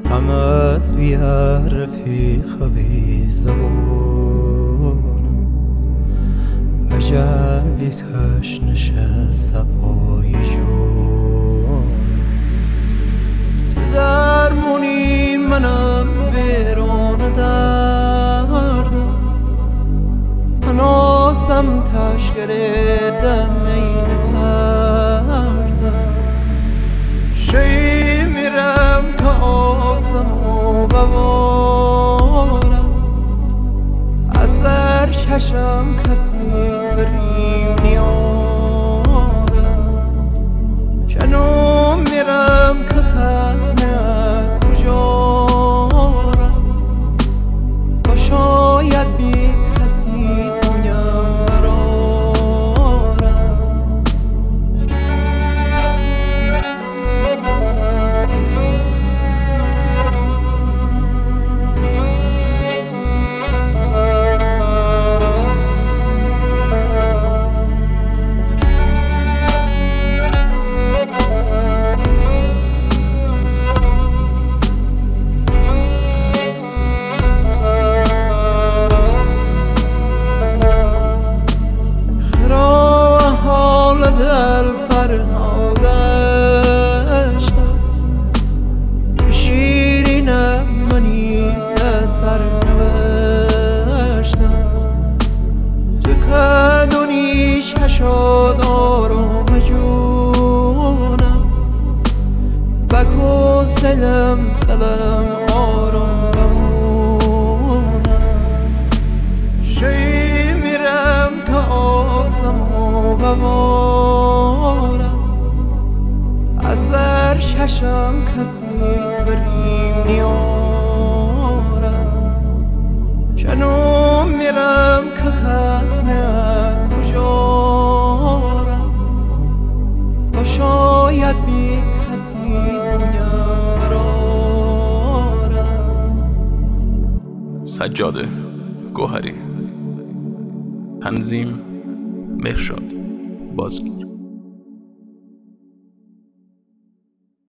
غمت بیا رفیق بی زبانم، عجب بکش نشست پای جانم. تو درمونی منم بیرون دردم، هنوزم تاش گریدم این سردم. شی میرم که آسمو ببارم، از در چشم کسی بریم نیارم. جنوب میرم که کس نه کجارم، با شاید بی کسی دنیم برارم. در فرهاد عشقم شیرینم منی سر نوشتم. تو کدونیش هشاد آرام جونم، بکو سلم دلم آرام بمونم. شی میرم که آسمو ببارم، از در چشم کسی بریم نیارم. جنوب میرم که کس نه کجارم، با شاید بی کسی دنیم برارم. سجاده گوهری، تنظیم مهرشاد بازگیر.